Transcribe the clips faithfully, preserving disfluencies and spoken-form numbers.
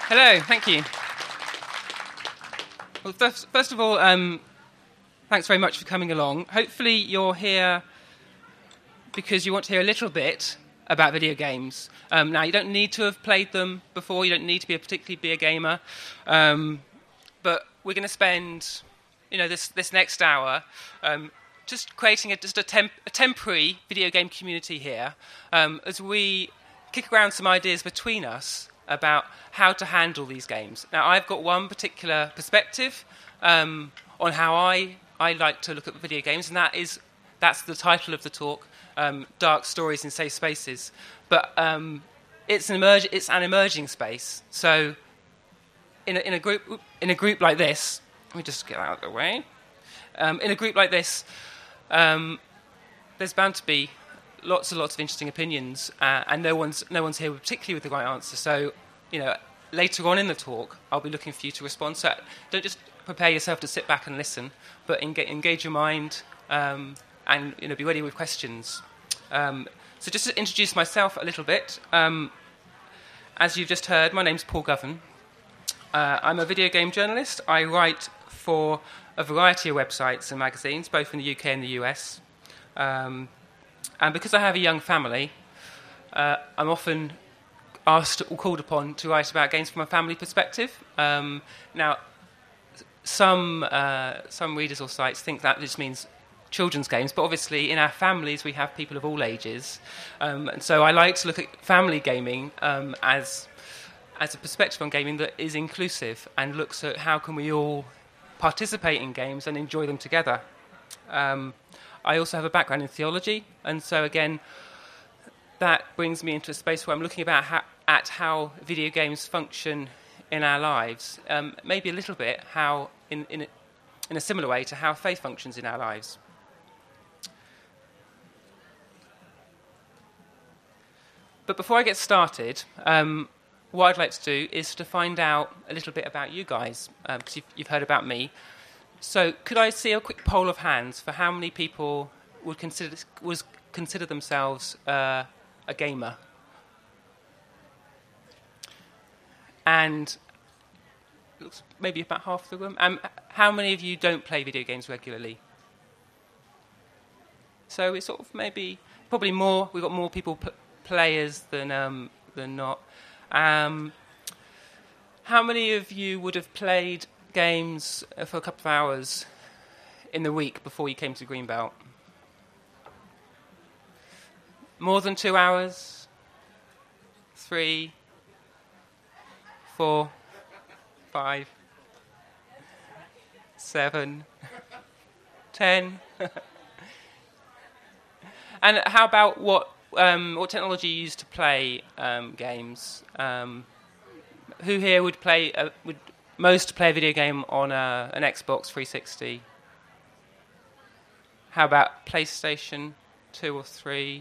Hello, thank you. Well, first, first of all, um, thanks very much for coming along. Hopefully you're here because you want to hear a little bit about video games. Um, now, you don't need to have played them before. You don't need to be a particularly be a gamer. Um, but we're going to spend, you know, this this next hour um, just creating a, just a, temp, a temporary video game community here um, as we kick around some ideas between us about how to handle these games. Now, I've got one particular perspective um, on how I I like to look at video games, and that is that's the title of the talk. Um, dark stories in safe spaces, but um, it's an emerg- it's an emerging space. So, in a, in a group in a group like this, let me just get out of the way. Um, in a group like this, um, there's bound to be lots and lots of interesting opinions, uh, and no one's no one's here particularly with the right answer. So, you know, later on in the talk, I'll be looking for you to respond. So, don't just prepare yourself to sit back and listen, but engage, engage your mind. Um, and you know, be ready with questions. Um, so just to introduce myself a little bit, um, as you've just heard, my name's Paul Govan. Uh, I'm a video game journalist. I write for a variety of websites and magazines, both in the U K and the U S. Um, and because I have a young family, uh, I'm often asked or called upon to write about games from a family perspective. Um, now, some uh, some readers or sites think that just means children's games, but obviously in our families we have people of all ages, um, and so I like to look at family gaming um, as as a perspective on gaming that is inclusive and looks at how can we all participate in games and enjoy them together. Um, I also have a background in theology, and so again that brings me into a space where I'm looking about how, at how video games function in our lives, um, maybe a little bit how in in a, in a similar way to how faith functions in our lives. But before I get started, um, what I'd like to do is to find out a little bit about you guys, because um, you've, you've heard about me. So could I see a quick poll of hands for how many people would consider was consider themselves uh, a gamer? And looks maybe about half the room. Um, how many of you don't play video games regularly? So it's sort of maybe, probably more, we've got more people pl- players than um, than not. Um, how many of you would have played games for a couple of hours in the week before you came to Greenbelt? More than two hours? Three? Four? Five? Seven? Ten? And how about what um, what technology you use to play um, games? Um, who here would play uh, would most play a video game on a, an Xbox three sixty? How about PlayStation two or three?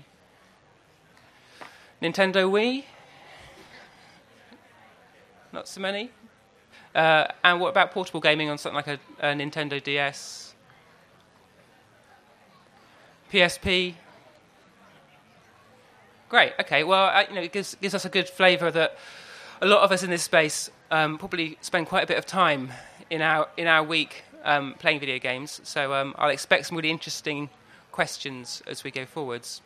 Nintendo Wii? Not so many. Uh, and what about portable gaming on something like a, a Nintendo D S? P S P? Great. Okay. Well, I, you know, it gives gives us a good flavour that a lot of us in this space um, probably spend quite a bit of time in our in our week um, playing video games. So um, I'll expect some really interesting questions as we go forwards.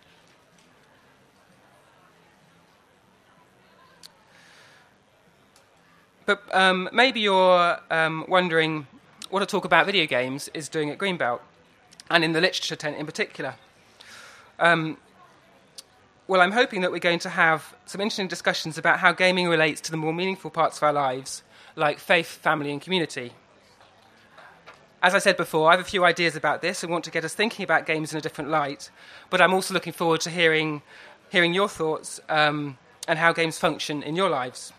But um, maybe you're um, wondering what a talk about video games is doing at Greenbelt, and in the literature tent in particular. Um, Well, I'm hoping that we're going to have some interesting discussions about how gaming relates to the more meaningful parts of our lives, like faith, family, and community. As I said before, I have a few ideas about this and want to get us thinking about games in a different light, but I'm also looking forward to hearing, hearing your thoughts um, and how games function in your lives.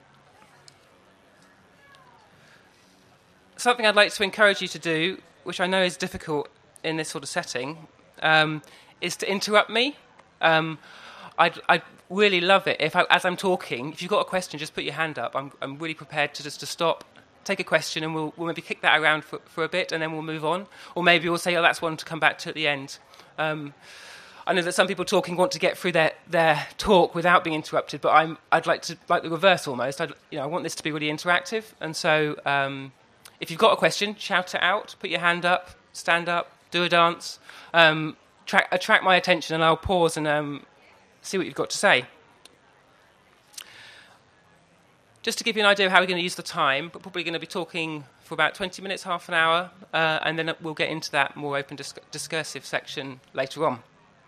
Something I'd like to encourage you to do, which I know is difficult in this sort of setting, um, is to interrupt me. Um, I'd, I'd really love it if, I, as I'm talking, if you've got a question, just put your hand up. I'm, I'm really prepared to just to stop, take a question, and we'll, we'll maybe kick that around for, for a bit, and then we'll move on. Or maybe we'll say, oh, that's one to come back to at the end. Um, I know that some people talking want to get through their, their talk without being interrupted, but I'm, I'd like to like the reverse almost. I'd, you know, I want this to be really interactive, and so um, if you've got a question, shout it out, put your hand up, stand up, do a dance, um, tra- attract my attention, and I'll pause and um, see what you've got to say. Just to give you an idea of how we're going to use the time, we're probably going to be talking for about twenty minutes, half an hour, uh, and then we'll get into that more open dis- discursive section later on.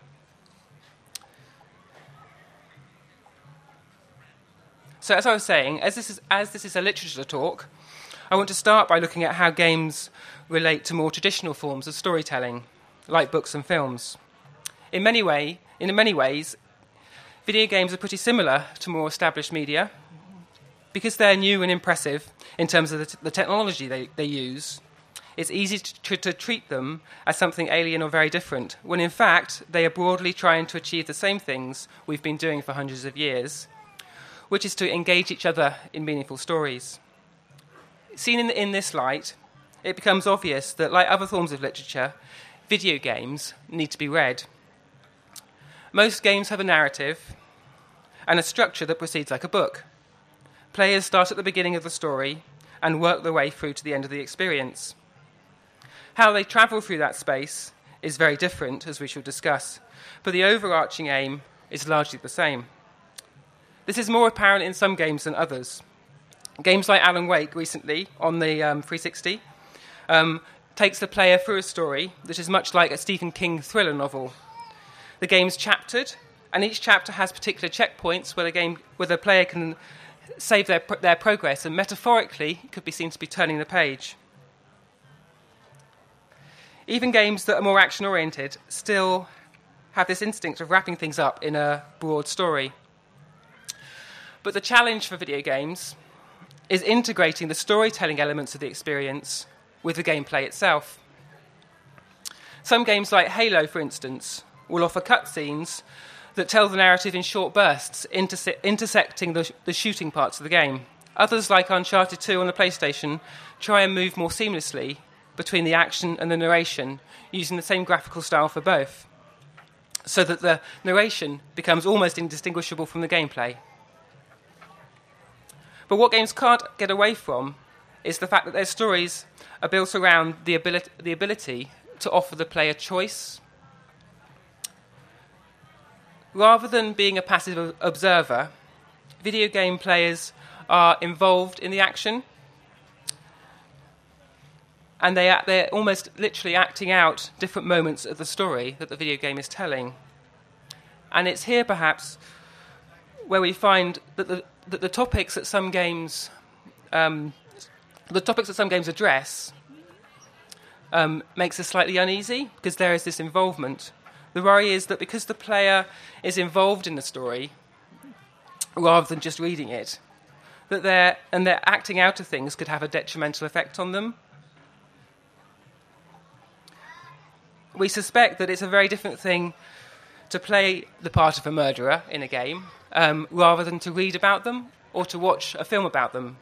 So as I was saying, as this is, as this is a literature talk, I want to start by looking at how games relate to more traditional forms of storytelling, like books and films. In many way, in many ways, video games are pretty similar to more established media, because they're new and impressive in terms of the, t- the technology they, they use. It's easy to, to, to treat them as something alien or very different, when in fact they are broadly trying to achieve the same things we've been doing for hundreds of years, which is to engage each other in meaningful stories. Seen in, in this light, it becomes obvious that, like other forms of literature, video games need to be read. Most games have a narrative and a structure that proceeds like a book. Players start at the beginning of the story and work their way through to the end of the experience. How they travel through that space is very different, as we shall discuss, but the overarching aim is largely the same. This is more apparent in some games than others. Games like Alan Wake recently on the um, three sixty um, takes the player through a story that is much like a Stephen King thriller novel. The game's chaptered, and each chapter has particular checkpoints where the game, where the player can save their their progress, and metaphorically could be seen to be turning the page. Even games that are more action-oriented still have this instinct of wrapping things up in a broad story. But the challenge for video games is integrating the storytelling elements of the experience with the gameplay itself. Some games like Halo, for instance, will offer cutscenes that tell the narrative in short bursts, interse- intersecting the, sh- the shooting parts of the game. Others, like Uncharted two on the PlayStation, try and move more seamlessly between the action and the narration, using the same graphical style for both, so that the narration becomes almost indistinguishable from the gameplay. But what games can't get away from is the fact that their stories are built around the ability, the ability to offer the player choice. Rather than being a passive observer, video game players are involved in the action, and they are, they're almost literally acting out different moments of the story that the video game is telling. And it's here, perhaps, where we find that the, that the topics that some games, um, the topics that some games address, um, makes us slightly uneasy, because there is this involvement. The worry is that because the player is involved in the story, rather than just reading it, that they're and their acting out of things could have a detrimental effect on them. We suspect that it's a very different thing to play the part of a murderer in a game, um, rather than to read about them or to watch a film about them.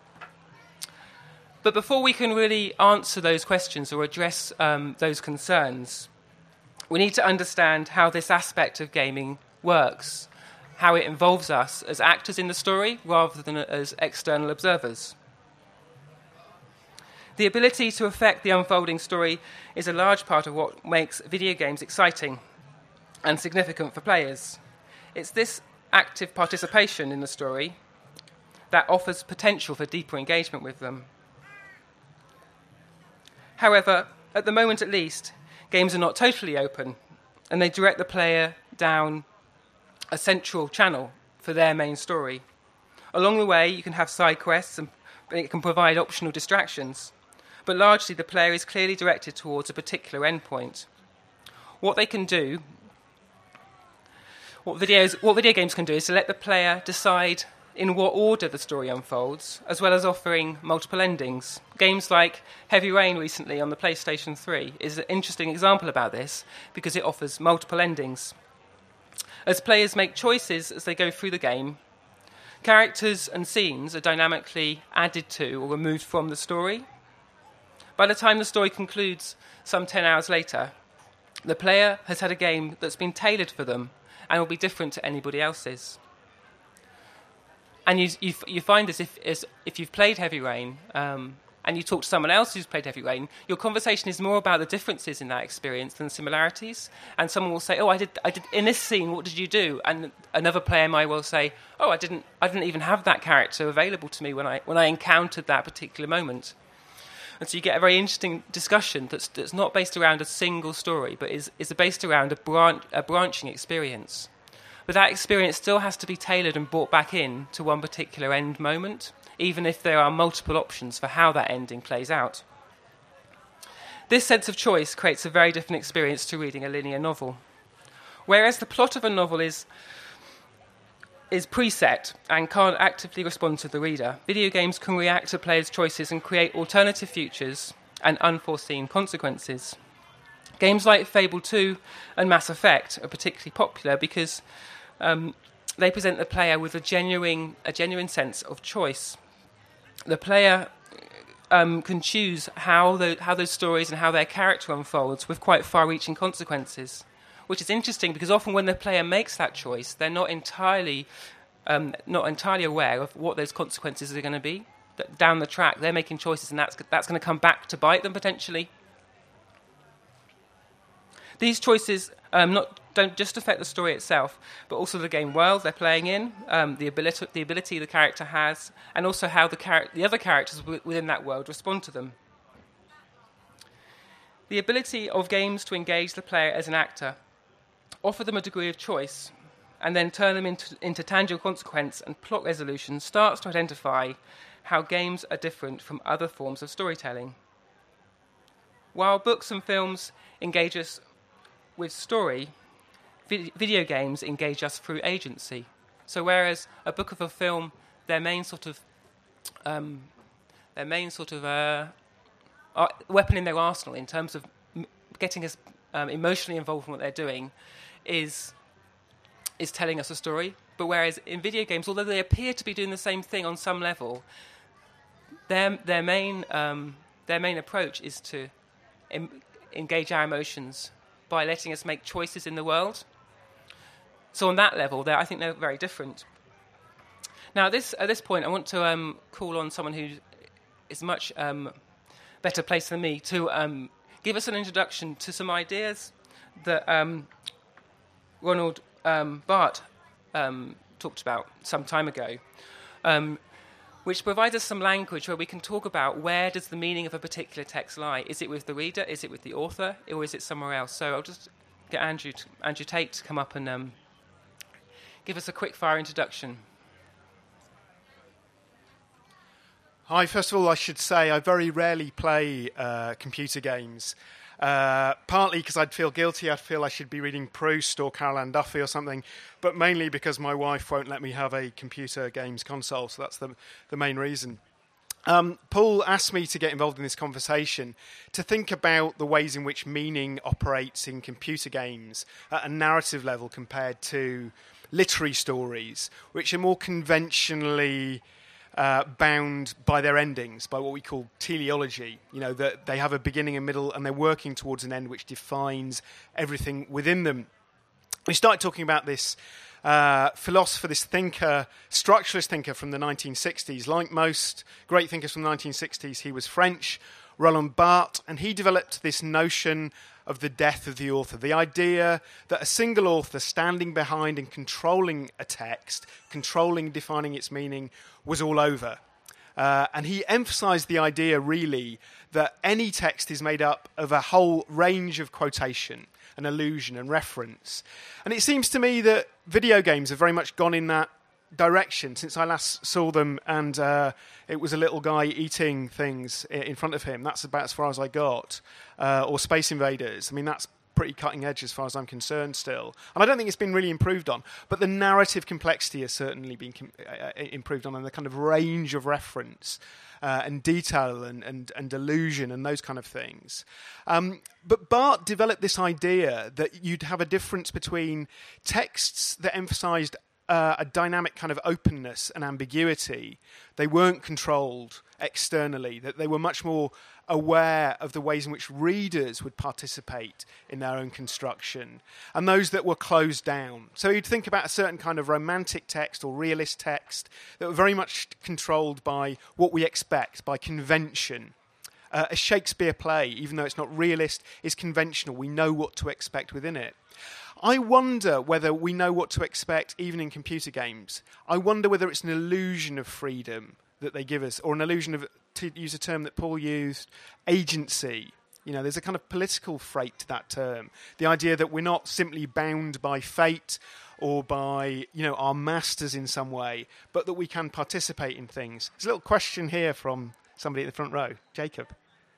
But before we can really answer those questions or address um, those concerns, we need to understand how this aspect of gaming works, how it involves us as actors in the story rather than as external observers. The ability to affect the unfolding story is a large part of what makes video games exciting and significant for players. It's this active participation in the story that offers potential for deeper engagement with them. However, at the moment at least, games are not totally open, and they direct the player down a central channel for their main story. Along the way, you can have side quests, and it can provide optional distractions, but largely the player is clearly directed towards a particular endpoint. What they can do, what videos, what video games can do is to let the player decide in what order the story unfolds, as well as offering multiple endings. Games like Heavy Rain recently on the PlayStation three is an interesting example about this, because it offers multiple endings. As players make choices as they go through the game, characters and scenes are dynamically added to or removed from the story. By the time the story concludes some ten hours later, The player has had a game that's been tailored for them and will be different to anybody else's. And you, you, you find this if, if you've played Heavy Rain um, and you talk to someone else who's played Heavy Rain, your conversation is more about the differences in that experience than similarities. And someone will say, oh, I did, I did in this scene, what did you do? And another player might well say, oh, I didn't, I didn't even have that character available to me when I, when I encountered that particular moment. And so you get a very interesting discussion that's, that's not based around a single story, but is, is based around a, branch, a branching experience. But that experience still has to be tailored and brought back in to one particular end moment, even if there are multiple options for how that ending plays out. This sense of choice creates a very different experience to reading a linear novel. Whereas the plot of a novel is is preset and can't actively respond to the reader, video games can react to players' choices and create alternative futures and unforeseen consequences. Games like Fable two and Mass Effect are particularly popular because um, they present the player with a genuine, a genuine sense of choice. The player um, can choose how, the, how those stories and how their character unfolds with quite far-reaching consequences, which is interesting because often when the player makes that choice, they're not entirely um, not entirely aware of what those consequences are going to be. That down the track, they're making choices, and that's that's going to come back to bite them potentially. These choices um, not don't just affect the story itself, but also the game world they're playing in, um, the ability the ability the character has, and also how the char- the other characters w- within that world respond to them. The ability of games to engage the player as an actor, offer them a degree of choice, and then turn them into, into tangible consequence and plot resolution starts to identify how games are different from other forms of storytelling. While books and films engage us with story, vid- video games engage us through agency. So whereas a book or a film, their main sort of um, their main sort of uh, weapon in their arsenal in terms of m- getting us um, emotionally involved in what they're doing is is telling us a story. But whereas in video games, although they appear to be doing the same thing on some level, their their main um, their main approach is to em- engage our emotions by letting us make choices in the world. So on that level, I think they're very different. Now, at this at this point, I want to um, call on someone who is much um, better placed than me to um, give us an introduction to some ideas that um, Ronald um, Barthes um, talked about some time ago, um, which provides us some language where we can talk about where does the meaning of a particular text lie. Is it with the reader? Is it with the author? Or is it somewhere else? So I'll just get Andrew, to, Andrew Tate to come up and um, give us a quick-fire introduction. Hi, first of all, I should say I very rarely play uh, computer games. Uh, partly because I'd feel guilty, I'd feel I should be reading Proust or Carol Ann Duffy or something, but mainly because my wife won't let me have a computer games console, so that's the, the main reason. Um, Paul asked me to get involved in this conversation to think about the ways in which meaning operates in computer games at a narrative level compared to literary stories, which are more conventionally Uh, bound by their endings, by what we call teleology. You know, that they have a beginning, a middle, and they're working towards an end which defines everything within them. We started talking about this uh, philosopher, this thinker, structuralist thinker from the nineteen sixties. Like most great thinkers from the nineteen sixties, he was French, Roland Barthes, and he developed this notion of the death of the author, the idea that a single author standing behind and controlling a text, controlling, defining its meaning, was all over. Uh, and he emphasized the idea, really, that any text is made up of a whole range of quotation and allusion and reference. And it seems to me that video games have very much gone in that direction since I last saw them, and uh, it was a little guy eating things in front of him. That's about as far as I got. Uh, or Space Invaders. I mean, that's pretty cutting edge as far as I'm concerned still. And I don't think it's been really improved on, but the narrative complexity has certainly been com- uh, improved on, and the kind of range of reference uh, and detail and, and, and allusion and those kind of things. Um, but Barthes developed this idea that you'd have a difference between texts that emphasized uh, a dynamic kind of openness and ambiguity. They weren't controlled externally, that they were much more aware of the ways in which readers would participate in their own construction, and those that were closed down. So you'd think about a certain kind of romantic text or realist text that were very much controlled by what we expect, by convention. Uh, a Shakespeare play, even though it's not realist, is conventional. We know what to expect within it. I wonder whether we know what to expect even in computer games. I wonder whether it's an illusion of freedom that they give us, or an illusion of, to use a term that Paul used, agency. You know, there's a kind of political freight to that term. The idea that we're not simply bound by fate or by, you know, our masters in some way, but that we can participate in things. There's a little question here from somebody at the front row. Jacob.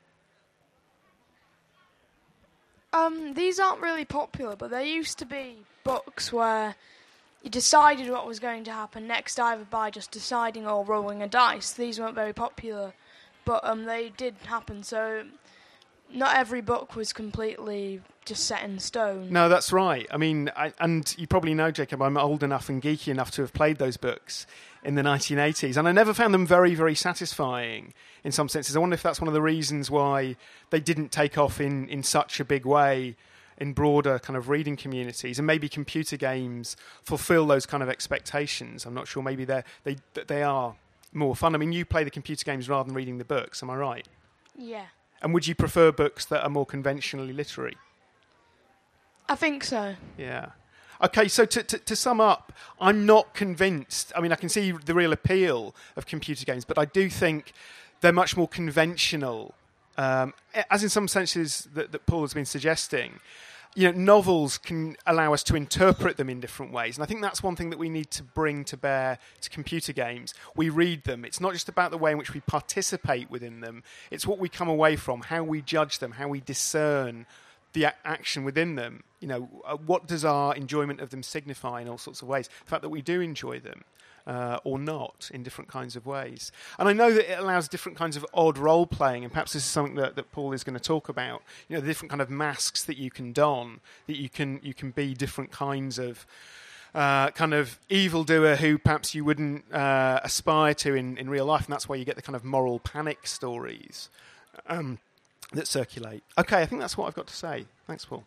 Um, these aren't really popular, but there used to be books where you decided what was going to happen next, either by just deciding or rolling a dice. These weren't very popular, but um, they did happen. So not every book was completely just set in stone. No, that's right. I mean, I, and you probably know, Jacob, I'm old enough and geeky enough to have played those books in the nineteen eighties, and I never found them very, very satisfying in some senses. I wonder if that's one of the reasons why they didn't take off in, in such a big way in broader kind of reading communities, and maybe computer games fulfill those kind of expectations. I'm not sure. Maybe they're, they they are more fun. I mean, you play the computer games rather than reading the books. Am I right? Yeah. And would you prefer books that are more conventionally literary? I think so. Yeah. Okay, so to, to, to sum up, I'm not convinced. I mean, I can see the real appeal of computer games, but I do think they're much more conventional, um, as in some senses that, that Paul has been suggesting. You know, novels can allow us to interpret them in different ways, and I think that's one thing that we need to bring to bear to computer games. We read them. It's not just about the way in which we participate within them. It's what we come away from, how we judge them, how we discern the a- action within them. You know, uh, what does our enjoyment of them signify in all sorts of ways? The fact that we do enjoy them uh, or not in different kinds of ways. And I know that it allows different kinds of odd role-playing, and perhaps this is something that, that Paul is going to talk about. You know, the different kind of masks that you can don, that you can you can be different kinds of uh, kind of evildoer who perhaps you wouldn't uh, aspire to in, in real life, and that's why you get the kind of moral panic stories um, that circulate. Okay, I think that's what I've got to say. Thanks, Paul.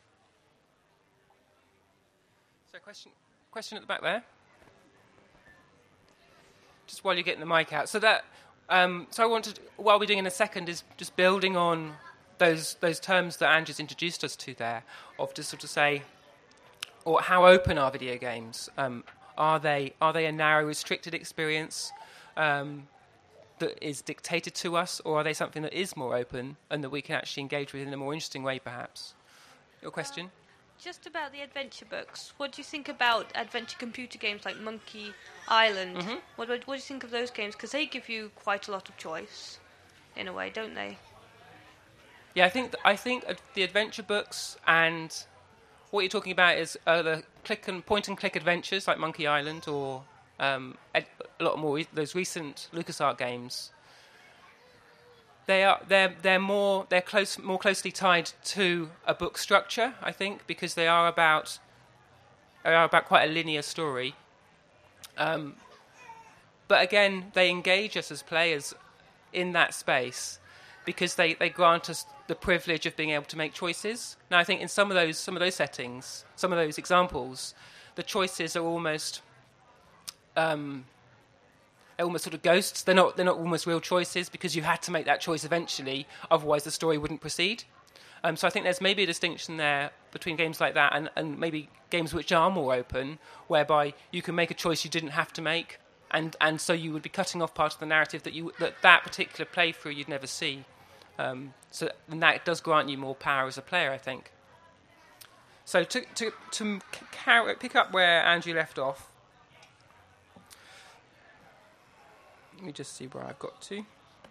So, question, question at the back there. Just while you're getting the mic out. So that, um, so I wanted, what we're doing in a second is just building on those those terms that Andrew's introduced us to there, of just sort of say, or how open are video games? Um, are they are they a narrow, restricted experience um, that is dictated to us, or are they something that is more open and that we can actually engage with in a more interesting way, perhaps? Your question? Uh, just about the adventure books. What do you think about adventure computer games like Monkey Island? Mm-hmm. What, what, what do you think of those games? Because they give you quite a lot of choice, in a way, don't they? Yeah, I think th- I think uh, the adventure books and what you're talking about is uh, the click and point and click adventures like Monkey Island, or um, ed- a lot more re- those recent LucasArts games. They are they're they're more they're close more closely tied to a book structure, I think, because they are about they are about quite a linear story. Um, but again, they engage us as players in that space because they, they grant us the privilege of being able to make choices. Now, I think in some of those some of those settings, some of those examples, the choices are almost um, they're almost sort of ghosts. They're not they're not almost real choices because you had to make that choice eventually, otherwise the story wouldn't proceed. Um, so I think there's maybe a distinction there between games like that and, and maybe games which are more open, whereby you can make a choice you didn't have to make, and, and so you would be cutting off part of the narrative that you that, that particular playthrough you'd never see. Um, so and that does grant you more power as a player, I think. So to to to car- pick up where Andrew left off, let me just see where I've got to.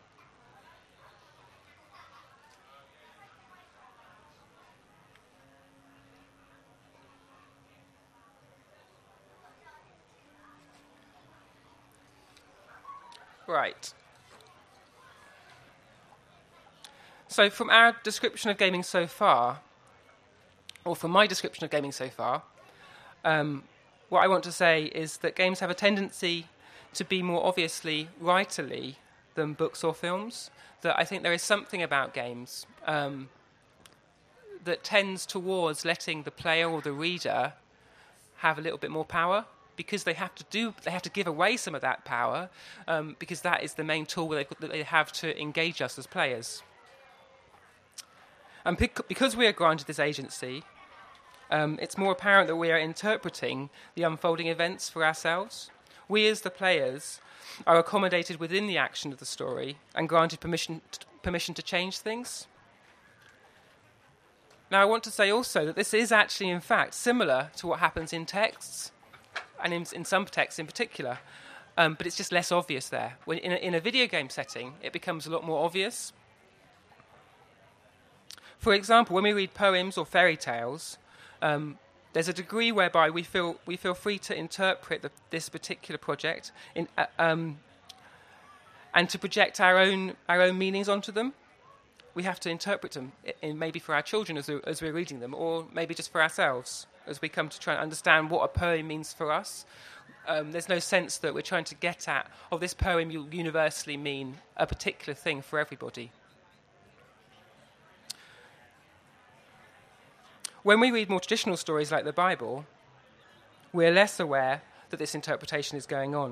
Right. So from our description of gaming so far, or from my description of gaming so far, um, what I want to say is that games have a tendency to be more obviously writerly than books or films. That I think there is something about games um, that tends towards letting the player or the reader have a little bit more power, because they have to do they have to give away some of that power, um, because that is the main tool that they, that they have to engage us as players. And pic- because we are granted this agency, um, it's more apparent that we are interpreting the unfolding events for ourselves. We, as the players, are accommodated within the action of the story and granted permission t- permission to change things. Now, I want to say also that this is actually, in fact, similar to what happens in texts, and in, in some texts in particular, um, but it's just less obvious there. When in a, in a video game setting, it becomes a lot more obvious. For example, when we read poems or fairy tales, um, there's a degree whereby we feel we feel free to interpret the, this particular project in, uh, um, and to project our own our own meanings onto them. We have to interpret them, in, maybe for our children as, we, as we're reading them, or maybe just for ourselves as we come to try and understand what a poem means for us. Um, there's no sense that we're trying to get at, oh, this poem will universally mean a particular thing for everybody. When we read more traditional stories like the Bible, we're less aware that this interpretation is going on.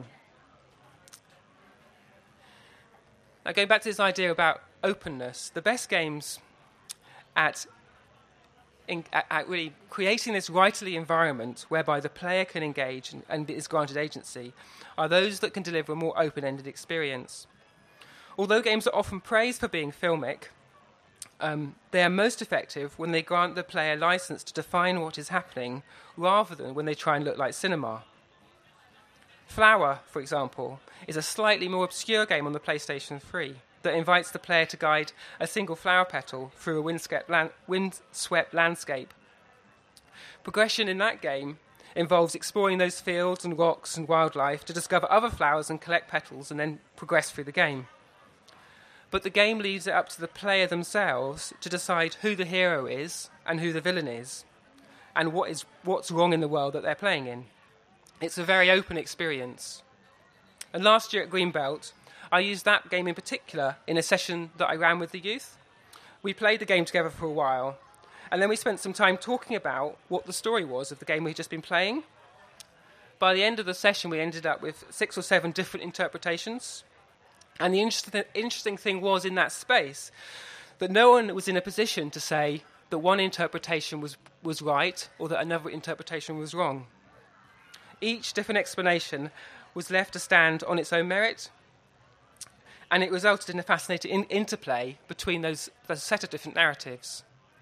Now, going back to this idea about openness, the best games at, in, at, at really creating this writerly environment whereby the player can engage and, and is granted agency are those that can deliver a more open-ended experience. Although games are often praised for being filmic, Um, they are most effective when they grant the player license to define what is happening, rather than when they try and look like cinema. Flower, for example, is a slightly more obscure game on the PlayStation three that invites the player to guide a single flower petal through a windswept, land- windswept landscape. Progression in that game involves exploring those fields and rocks and wildlife to discover other flowers and collect petals and then progress through the game. But the game leaves it up to the player themselves to decide who the hero is and who the villain is, and what is what's wrong in the world that they're playing in. It's a very open experience. And last year at Greenbelt, I used that game in particular in a session that I ran with the youth. We played the game together for a while, and then we spent some time talking about what the story was of the game we'd just been playing. By the end of the session, we ended up with six or seven different interpretations. And the interesting, interesting thing was in that space that no one was in a position to say that one interpretation was, was right or that another interpretation was wrong. Each different explanation was left to stand on its own merit, and it resulted in a fascinating in- interplay between those, those set of different narratives.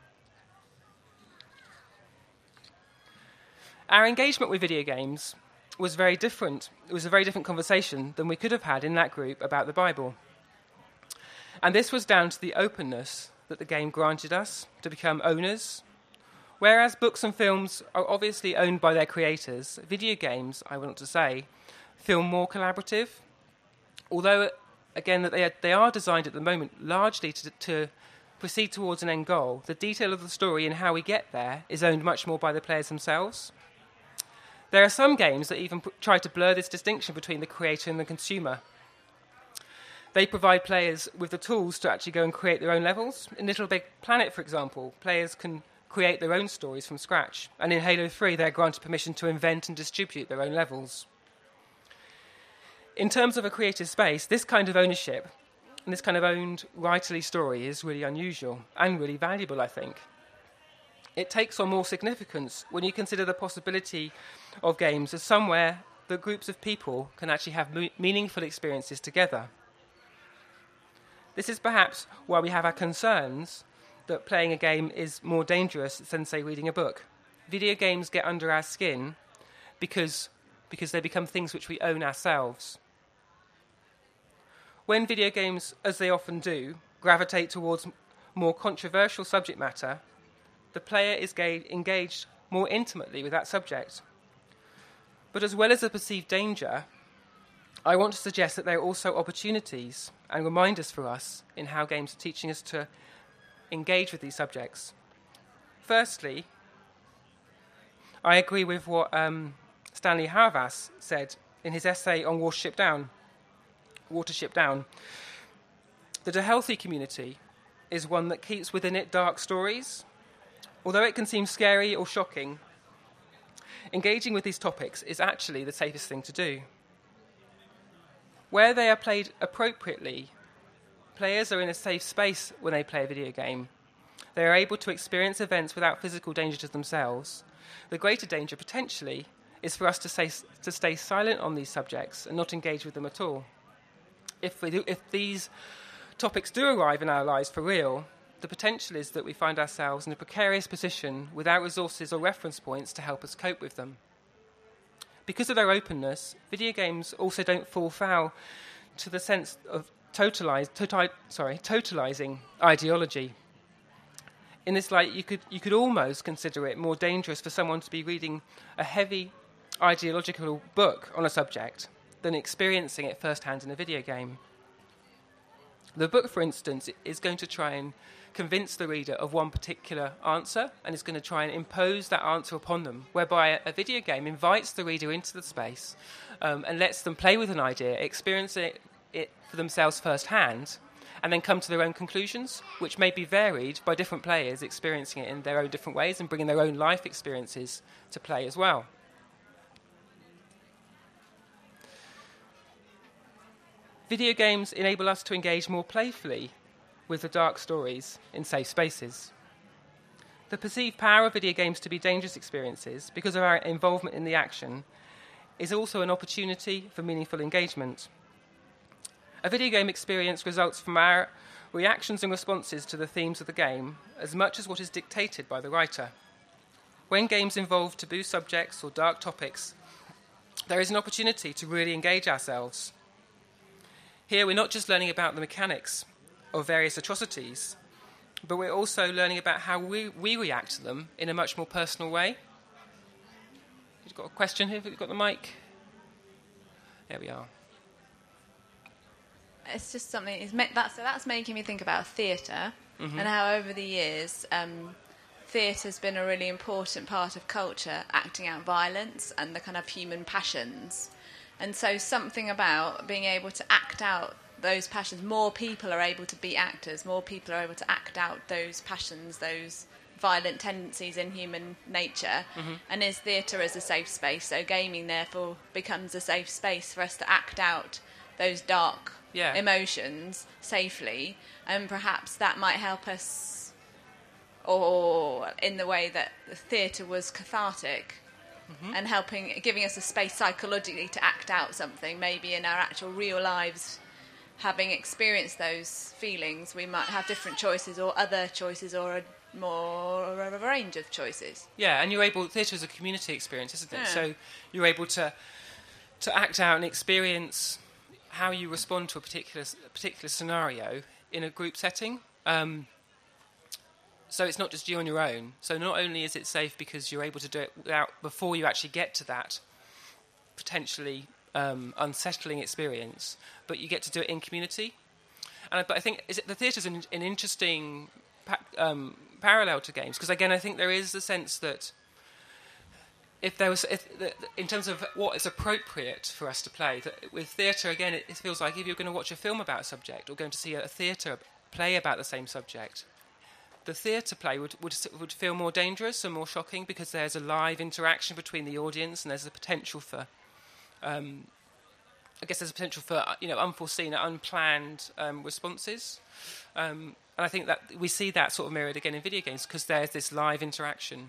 Our engagement with video games was very different. It was a very different conversation than we could have had in that group about the Bible. And this was down to the openness that the game granted us to become owners. Whereas books and films are obviously owned by their creators, video games, I want to say, feel more collaborative. Although, again, that they are, they are designed at the moment largely to, to proceed towards an end goal, the detail of the story and how we get there is owned much more by the players themselves. There are some games that even p- try to blur this distinction between the creator and the consumer. They provide players with the tools to actually go and create their own levels. In Little Big Planet, for example, players can create their own stories from scratch. And in Halo three, they're granted permission to invent and distribute their own levels. In terms of a creative space, this kind of ownership and this kind of owned writerly story is really unusual and really valuable, I think. It takes on more significance when you consider the possibility of games as somewhere that groups of people can actually have mo- meaningful experiences together. This is perhaps why we have our concerns that playing a game is more dangerous than, say, reading a book. Video games get under our skin because, because they become things which we own ourselves. When video games, as they often do, gravitate towards more controversial subject matter, the player is ga- engaged more intimately with that subject. But as well as the perceived danger, I want to suggest that there are also opportunities and reminders for us in how games are teaching us to engage with these subjects. Firstly, I agree with what um, Stanley Hauerwas said in his essay on Watership Down, Watership Down, that a healthy community is one that keeps within it dark stories. Although it can seem scary or shocking, engaging with these topics is actually the safest thing to do. Where they are played appropriately, players are in a safe space when they play a video game. They are able to experience events without physical danger to themselves. The greater danger, potentially, is for us to, say, to stay silent on these subjects and not engage with them at all. If, we do, if these topics do arrive in our lives for real, the potential is that we find ourselves in a precarious position without resources or reference points to help us cope with them. Because of their openness, video games also don't fall foul to the sense of totalize, totali, sorry, totalizing ideology. In this light, you could, you could almost consider it more dangerous for someone to be reading a heavy ideological book on a subject than experiencing it firsthand in a video game. The book, for instance, is going to try and convince the reader of one particular answer and is going to try and impose that answer upon them, whereby a video game invites the reader into the space um, and lets them play with an idea, experience it, it for themselves firsthand, and then come to their own conclusions, which may be varied by different players experiencing it in their own different ways and bringing their own life experiences to play as well. Video games enable us to engage more playfully with the dark stories in safe spaces. The perceived power of video games to be dangerous experiences, because of our involvement in the action, is also an opportunity for meaningful engagement. A video game experience results from our reactions and responses to the themes of the game as much as what is dictated by the writer. When games involve taboo subjects or dark topics, there is an opportunity to really engage ourselves. Here we're not just learning about the mechanics of various atrocities, but we're also learning about how we, we react to them in a much more personal way. You've got a question here? Have you got the mic? There we are. It's just something. It's ma- that's, so that's making me think about theatre mm-hmm. and how over the years um, theatre's been a really important part of culture, acting out violence and the kind of human passions. And so something about being able to act out those passions, more people are able to be actors, more people are able to act out those passions, those violent tendencies in human nature, mm-hmm. and is theatre as a safe space. So gaming, therefore, becomes a safe space for us to act out those dark yeah. emotions safely, and perhaps that might help us, or in the way that the theatre was cathartic, mm-hmm. and helping, giving us a space psychologically to act out something, maybe in our actual real lives. Having experienced those feelings, we might have different choices or other choices or a more of a range of choices. Yeah, and you're able, theatre is a community experience, isn't it? Yeah. So you're able to to act out and experience how you respond to a particular a particular scenario in a group setting. Um, so it's not just you on your own. So not only is it safe because you're able to do it without, before you actually get to that potentially um, unsettling experience, but you get to do it in community. And but I think is it, the theatre's an, an interesting pa- um, parallel to games, because again I think there is the sense that if there was, if, in terms of what is appropriate for us to play, that with theatre again it, it feels like if you're going to watch a film about a subject or going to see a, a theatre play about the same subject, the theatre play would, would would feel more dangerous and more shocking because there's a live interaction between the audience and there's a potential for. Um, I guess there's a potential for you know unforeseen, unplanned um, responses, um, and I think that we see that sort of mirrored again in video games because there's this live interaction.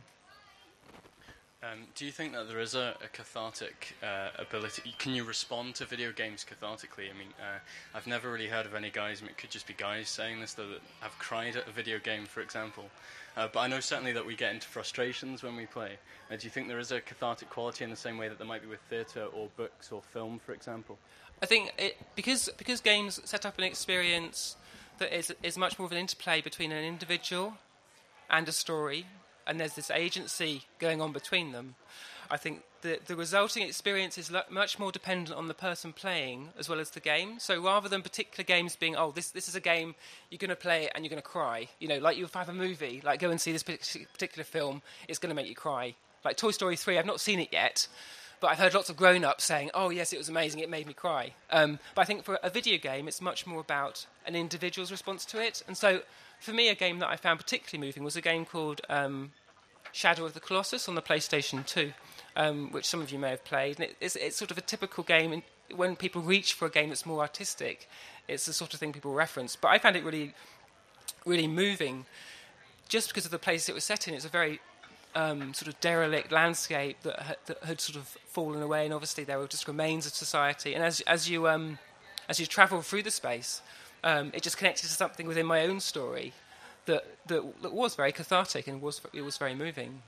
Um, do you think that there is a, a cathartic uh, ability? Can you respond to video games cathartically? I mean, uh, I've never really heard of any guys, I mean, it could just be guys saying this, though, that have cried at a video game, for example. Uh, but I know certainly that we get into frustrations when we play. Uh, do you think there is a cathartic quality in the same way that there might be with theatre or books or film, for example? I think it, because because games set up an experience that is is much more of an interplay between an individual and a story, and there's this agency going on between them, I think the, the resulting experience is lo- much more dependent on the person playing as well as the game. So rather than particular games being, oh, this this is a game, you're going to play it and you're going to cry. You know, like you have a movie, like go and see this particular film, it's going to make you cry. Like Toy Story three, I've not seen it yet, but I've heard lots of grown-ups saying, oh, yes, it was amazing, it made me cry. Um, but I think for a video game, it's much more about an individual's response to it. And so, for me, a game that I found particularly moving was a game called um, Shadow of the Colossus on the PlayStation two, um, which some of you may have played. And it, it's, it's sort of a typical game, and when people reach for a game that's more artistic, it's the sort of thing people reference. But I found it really, really moving, just because of the place it was set in. It's a very um, sort of derelict landscape that, ha- that had sort of fallen away, and obviously there were just remains of society. And as as you um, as you travel through the space, um, it just connected to something within my own story that that, that was very cathartic and was it was very moving.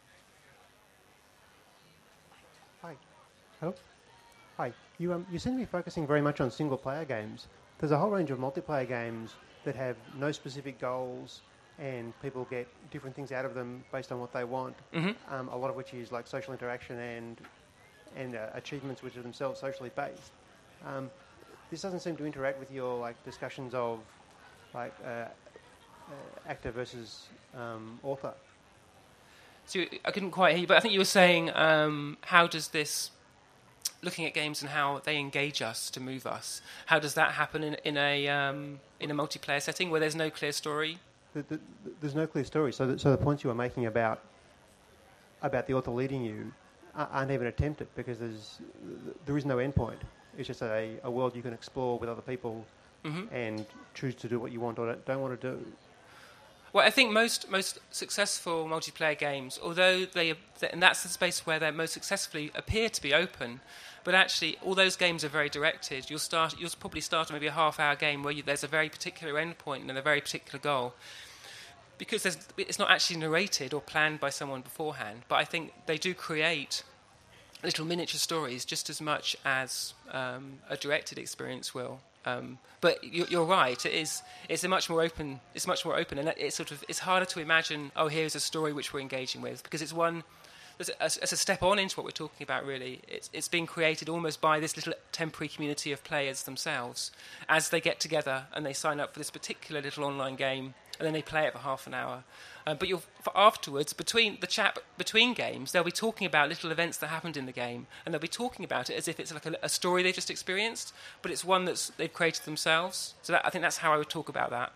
Hi. Hello. Hi. You um, you seem to be focusing very much on single-player games. There's a whole range of multiplayer games that have no specific goals, and people get different things out of them based on what they want. Mm-hmm. Um, a lot of which is like social interaction and and uh, achievements which are themselves socially based. Um, this doesn't seem to interact with your like discussions of like uh, uh, actor versus um, author. So you, I couldn't quite hear you, but I think you were saying um, how does this, looking at games and how they engage us to move us, how does that happen in, in a um, in a multiplayer setting where there's no clear story? The, the, there's no clear story. So, the, so the points you were making about about the author leading you aren't even attempted because there's there is no endpoint. It's just a, a world you can explore with other people Mm-hmm. and choose to do what you want or don't want to do. Well, I think most most successful multiplayer games, although they, and that's the space where they most successfully appear to be open, but actually all those games are very directed. You'll start, you'll probably start maybe a half-hour game where you, there's a very particular endpoint and a very particular goal, because there's, it's not actually narrated or planned by someone beforehand. But I think they do create little miniature stories just as much as um, a directed experience will. Um, but you're, you're right. It is. It's a much more open. It's much more open, and it's sort of. It's harder to imagine. Oh, here's a story which we're engaging with, because it's one. As a, as a step on into what we're talking about, really, it's it's being created almost by this little temporary community of players themselves, as they get together and they sign up for this particular little online game, and then they play it for half an hour. Um, but you'll, for afterwards, between the chat between games, they'll be talking about little events that happened in the game, and they'll be talking about it as if it's like a, a story they've just experienced, but it's one that's they've created themselves. So that, I think that's how I would talk about that.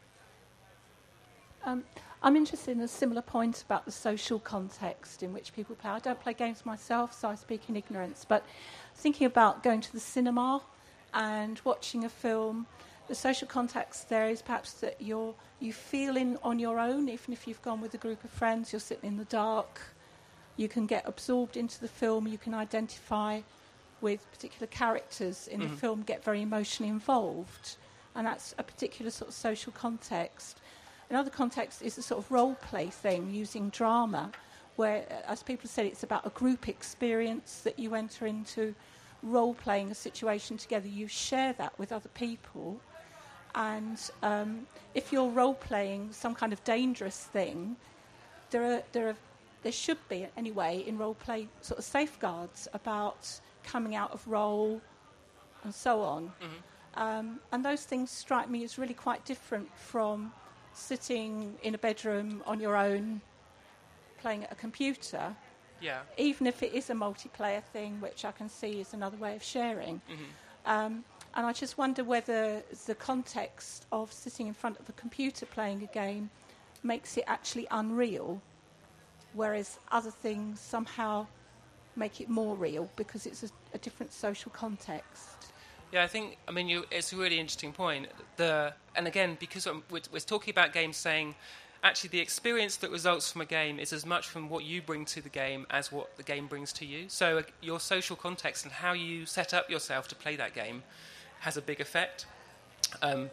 Um, I'm interested in a similar point about the social context in which people play. I don't play games myself, so I speak in ignorance, but thinking about going to the cinema and watching a film, the social context there is perhaps that you're you feel in on your own, even if you've gone with a group of friends, you're sitting in the dark, you can get absorbed into the film, you can identify with particular characters in mm-hmm. the film, get very emotionally involved, and that's a particular sort of social context. Another context is a sort of role play thing using drama, where, as people said, it's about a group experience that you enter into, role playing a situation together. You share that with other people, and um, if you're role playing some kind of dangerous thing, there are there are there should be anyway in role play sort of safeguards about coming out of role and so on. Mm-hmm. Um, and those things strike me as really quite different from sitting in a bedroom on your own playing at a computer. Yeah. Even if it is a multiplayer thing, which I can see is another way of sharing. Mm-hmm. Um, and I just wonder whether the context of sitting in front of a computer playing a game makes it actually unreal, whereas other things somehow make it more real because it's a, a different social context. Yeah, I think, I mean, you, it's a really interesting point. The, and again, because I'm, we're, we're talking about games saying, actually the experience that results from a game is as much from what you bring to the game as what the game brings to you. So uh, your social context and how you set up yourself to play that game has a big effect. Um,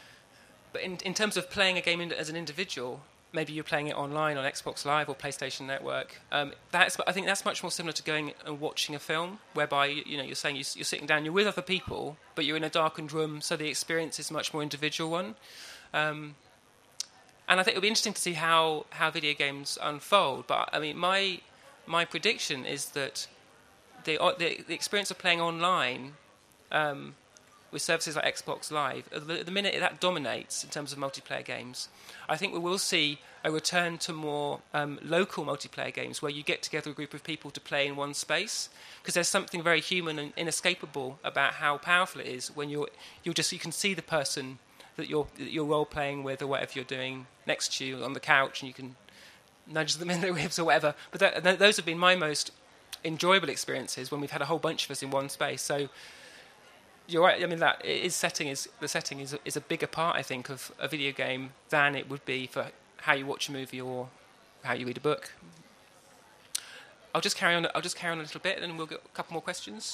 but in, in terms of playing a game in, as an individual, maybe you're playing it online on Xbox Live or PlayStation Network. Um, that's, I think that's much more similar to going and watching a film, whereby you know you're saying you're, you're sitting down, you're with other people, but you're in a darkened room, so the experience is a much more individual one. Um, and I think it'll be interesting to see how, how video games unfold. But I mean, my my prediction is that the the, the experience of playing online um, with services like Xbox Live, at the, at the minute that dominates in terms of multiplayer games. I think we will see a return to more um, local multiplayer games where you get together a group of people to play in one space, because there's something very human and inescapable about how powerful it is when you're you're just you can see the person that you're that you're role playing with or whatever you're doing next to you on the couch, and you can nudge them in their ribs or whatever. But that, th- those have been my most enjoyable experiences when we've had a whole bunch of us in one space. So you're right. I mean, that is setting is the setting is a, is a bigger part, I think, of a video game than it would be for how you watch a movie or how you read a book. I'll just carry on. I'll just carry on a little bit, and we'll get a couple more questions.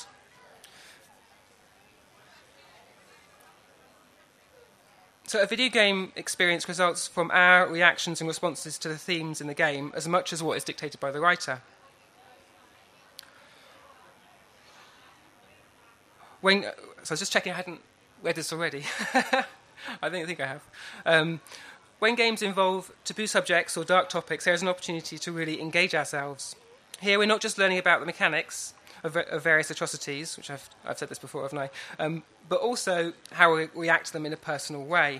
So a video game experience results from our reactions and responses to the themes in the game as much as what is dictated by the writer. When, so I was just checking I hadn't read this already. I think, I think I have. Um, when games involve taboo subjects or dark topics, there is an opportunity to really engage ourselves. Here we're not just learning about the mechanics of, of various atrocities, which I've, I've said this before, haven't I? Um, but also how we react to them in a personal way.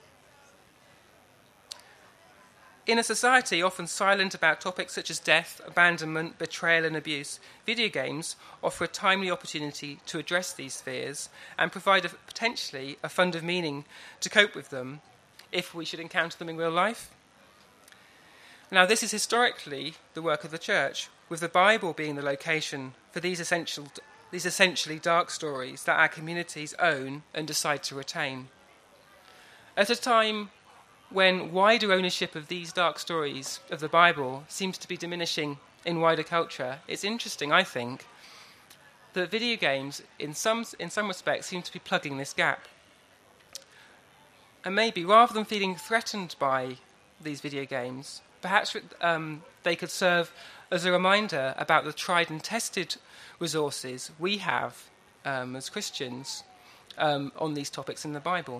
In a society often silent about topics such as death, abandonment, betrayal and abuse, video games offer a timely opportunity to address these fears and provide a, potentially a fund of meaning to cope with them if we should encounter them in real life. Now, this is historically the work of the church, with the Bible being the location for these essential, these essentially dark stories that our communities own and decide to retain. At a time when wider ownership of these dark stories of the Bible seems to be diminishing in wider culture, it's interesting, I think, that video games, in some, in some respects, seem to be plugging this gap. And maybe, rather than feeling threatened by these video games, perhaps um, they could serve as a reminder about the tried and tested resources we have um, as Christians um, on these topics in the Bible.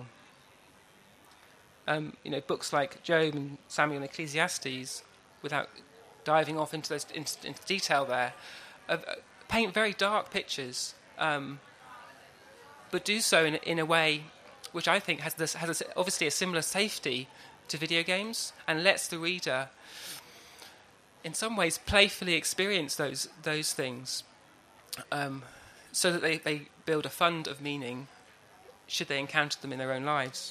Um, you know, books like Job and Samuel and Ecclesiastes, without diving off into those into, into detail there, uh, paint very dark pictures, um, but do so in, in a way which I think has this, has a, obviously a similar safety to video games and lets the reader, in some ways, playfully experience those those things, um, so that they, they build a fund of meaning should they encounter them in their own lives.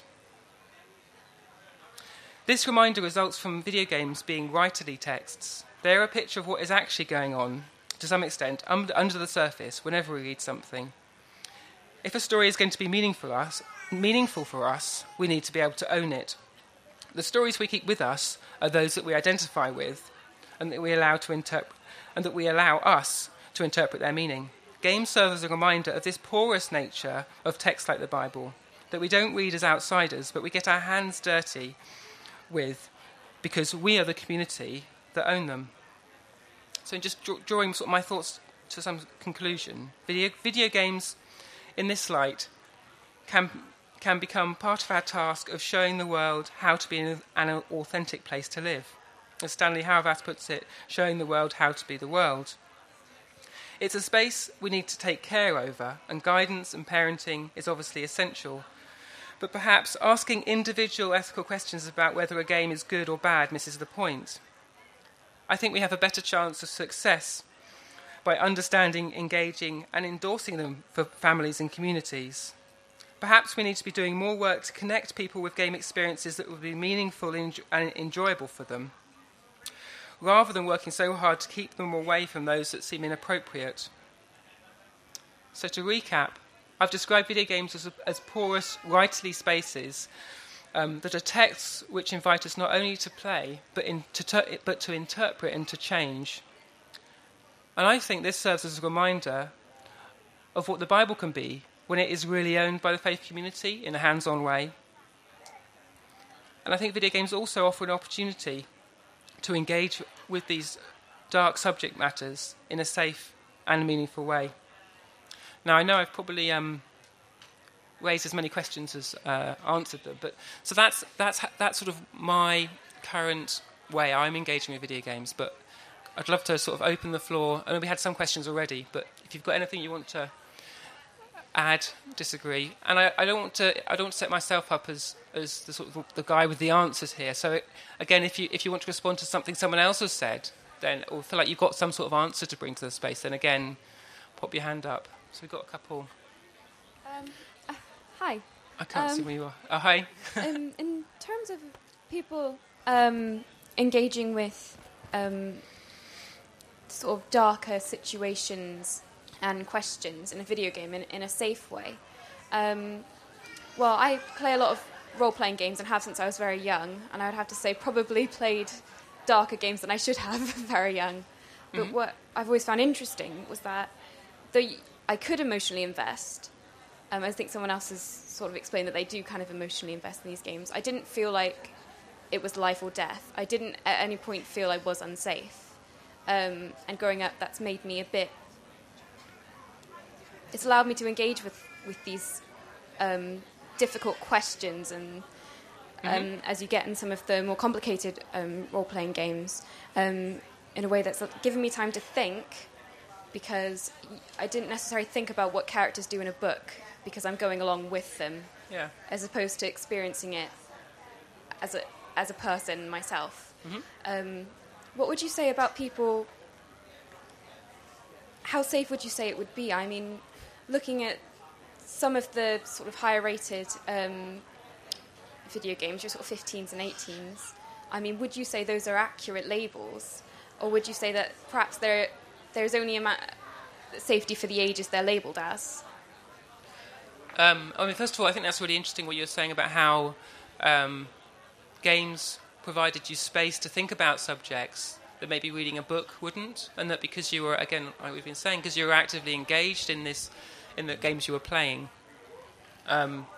This reminder results from video games being writerly texts. They're a picture of what is actually going on, to some extent, um, under the surface whenever we read something. If a story is going to be meaningful for us, meaningful for us, we need to be able to own it. The stories we keep with us are those that we identify with, and that we allow to interpret, and that we allow us to interpret their meaning. Games serve as a reminder of this porous nature of texts like the Bible, that we don't read as outsiders, but we get our hands dirty with, because we are the community that own them. So just draw, drawing sort of my thoughts to some conclusion, video, video games in this light can can become part of our task of showing the world how to be an, an authentic place to live. As Stanley Hauerwas puts it, showing the world how to be the world. It's a space we need to take care over, and guidance and parenting is obviously essential. But perhaps asking individual ethical questions about whether a game is good or bad misses the point. I think we have a better chance of success by understanding, engaging, and endorsing them for families and communities. Perhaps we need to be doing more work to connect people with game experiences that will be meaningful and enjoyable for them, rather than working so hard to keep them away from those that seem inappropriate. So to recap, I've described video games as, as porous, writerly spaces um, that are texts which invite us not only to play, but, in, to ter- but to interpret and to change. And I think this serves as a reminder of what the Bible can be when it is really owned by the faith community in a hands-on way. And I think video games also offer an opportunity to engage with these dark subject matters in a safe and meaningful way. Now, I know I've probably um, raised as many questions as uh, answered them, but so that's that's that's sort of my current way I'm engaging with video games. But I'd love to sort of open the floor. I know we had some questions already, but if you've got anything you want to add, disagree, and I, I don't want to. I don't want to set myself up as as the sort of the guy with the answers here. So it, again, if you if you want to respond to something someone else has said, then or feel like you've got some sort of answer to bring to the space, then again, pop your hand up. So we've got a couple. Um, uh, hi. I can't um, see where you are. Oh, hi. in, in terms of people um, engaging with um, sort of darker situations and questions in a video game in, in a safe way. Um, well, I play a lot of role-playing games and have since I was very young, and I would have to say probably played darker games than I should have very young. But Mm-hmm. what I've always found interesting was that though I could emotionally invest, um, I think someone else has sort of explained that they do kind of emotionally invest in these games. I didn't feel like it was life or death. I didn't at any point feel I was unsafe. Um, and growing up, that's made me a bit... It's allowed me to engage with, with these um, difficult questions, and um, Mhm. as you get in some of the more complicated um, role-playing games, um, in a way that's given me time to think, because I didn't necessarily think about what characters do in a book, because I'm going along with them, Yeah. as opposed to experiencing it as a as a person myself. Mhm. Um, what would you say about people? How safe would you say it would be? I mean, looking at some of the sort of higher rated um, video games, your sort of fifteens and eighteens, I mean, would you say those are accurate labels? Or would you say that perhaps there there's only a ma- safety for the ages they're labelled as? Um, I mean, first of all, I think that's really interesting what you're saying about how um, games provided you space to think about subjects that maybe reading a book wouldn't, and that because you were, again, like we've been saying, because you were actively engaged in this, in the games you were playing, um,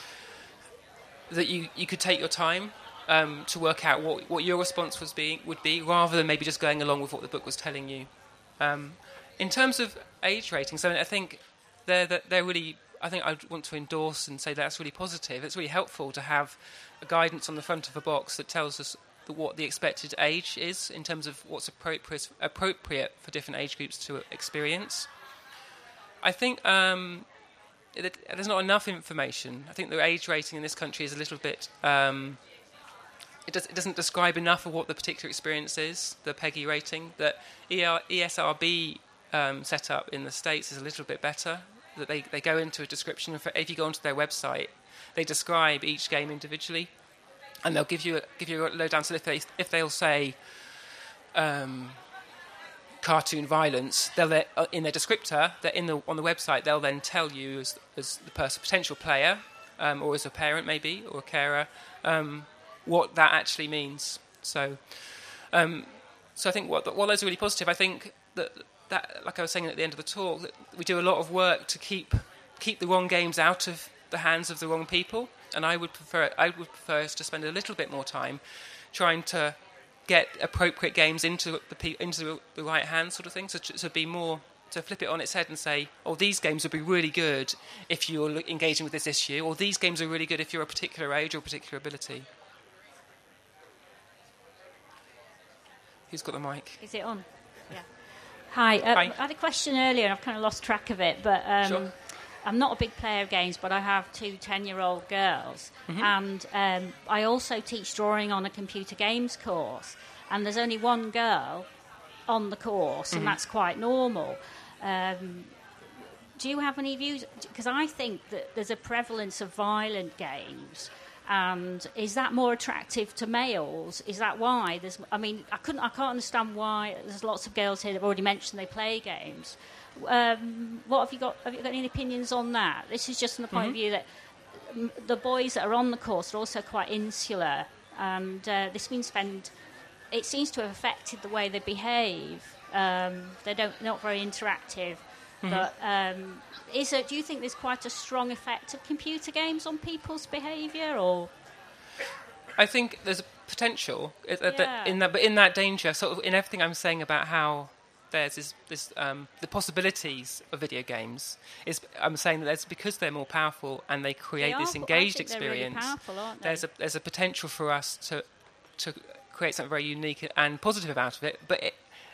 that you, you could take your time um, to work out what, what your response was being would be, rather than maybe just going along with what the book was telling you. Um, in terms of age ratings, I mean, I think they're they're really. I think I want to endorse and say that's really positive. It's really helpful to have a guidance on the front of a box that tells us the, what the expected age is in terms of what's appropriate appropriate for different age groups to experience. I think um, it, there's not enough information. I think the age rating in this country is a little bit. Um, it, does, it doesn't describe enough of what the particular experience is. The PEGI rating, that E S R B um, set up in the States is a little bit better. That they, they go into a description. If you go onto their website, they describe each game individually, and they'll give you a, give you a lowdown. So if they if they'll say um, cartoon violence, they'll let, uh, in their descriptor, that in the on the website, they'll then tell you as as the person, potential player, um, or as a parent maybe or a carer, um, what that actually means. So, um, so I think what what is really positive. I think that. That, like I was saying at the end of the talk, that we do a lot of work to keep keep the wrong games out of the hands of the wrong people, and I would prefer I would prefer us to spend a little bit more time trying to get appropriate games into the pe- into the right hands, sort of thing. So to, to be more to flip it on its head and say, oh, these games would be really good if you're engaging with this issue, or these games are really good if you're a particular age or a particular ability. Who's got the mic? Is it on? Yeah. Hi. Uh, Hi. I had a question earlier, and I've kind of lost track of it, but um, Sure. I'm not a big player of games, but I have two ten-year-old girls, Mhm. and um, I also teach drawing on a computer games course, and there's only one girl on the course, Mhm. and that's quite normal. Um, do you have any views? Because I think that there's a prevalence of violent games. And is that more attractive to males? Is that why there's? I mean, I couldn't. I can't understand why there's lots of girls here that have already mentioned they play games. Um, what have you got? Have you got any opinions on that? This is just from the point of Mhm. view that m- the boys that are on the course are also quite insular, and uh, this means spend. It seems to have affected the way they behave. Um, they don't not very interactive. Mhm. But um, is it, do you think there's quite a strong effect of computer games on people's behaviour, or? I think there's a potential uh, that Yeah. in that, but in that danger, sort of in everything I'm saying about how there's this, this um, the possibilities of video games is I'm saying that there's because they're more powerful and they create They this are- I engaged think they're really experience. powerful, aren't they? There's a there's a potential for us to to create something very unique and positive out of it, but it,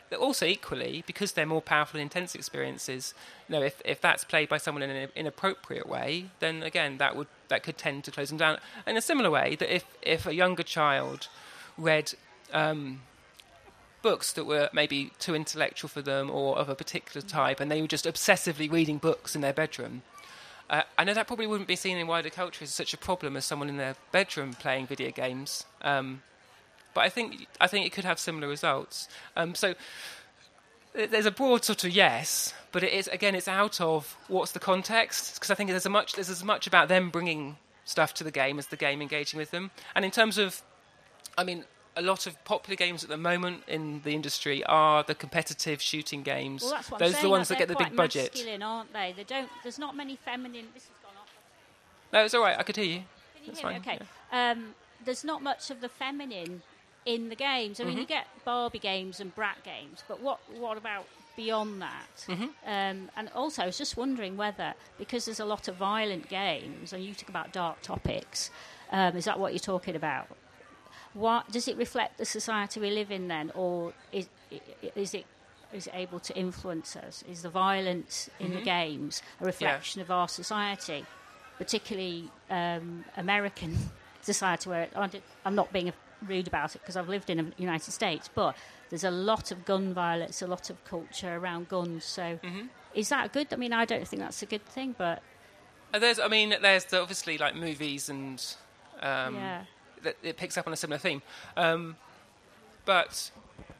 also equally, because they're more powerful and intense experiences, you know, if, if that's played by someone in an inappropriate way, then again, that would that could tend to close them down. In a similar way, that if, if a younger child read um, books that were maybe too intellectual for them or of a particular type, and they were just obsessively reading books in their bedroom, uh, I know that probably wouldn't be seen in wider culture as such a problem as someone in their bedroom playing video games. Um, But I think I think it could have similar results. Um, so there's a broad sort of yes, but it is again it's out of what's the context, because I think there's a much there's as much about them bringing stuff to the game as the game engaging with them. And in terms of, I mean, a lot of popular games at the moment in the industry are the competitive shooting games. Well, that's what Those I'm are the ones that saying, get the big budget. They're quite masculine, aren't they? They don't. There's not many feminine. This has gone off. No, it's all right. I could hear you. Can you That's hear me? fine, Okay. Um, there's not much of the feminine in the games. I mean, Mhm. you get Barbie games and Brat games, but what what about beyond that? Mhm. Um, and also, I was just wondering whether, because there's a lot of violent games, and you talk about dark topics, um, is that what you're talking about? What does it reflect the society we live in then, or is is it is it able to influence us? Is the violence in the Mhm. games a reflection of our society, particularly um, American society, where I did, I'm not being rude about it because I've lived in the United States, but there's a lot of gun violence, a lot of culture around guns. So, Mhm. is that good? I mean, I don't think that's a good thing, but Uh, there's, I mean, there's the, obviously like movies and um, yeah. that it picks up on a similar theme, um, but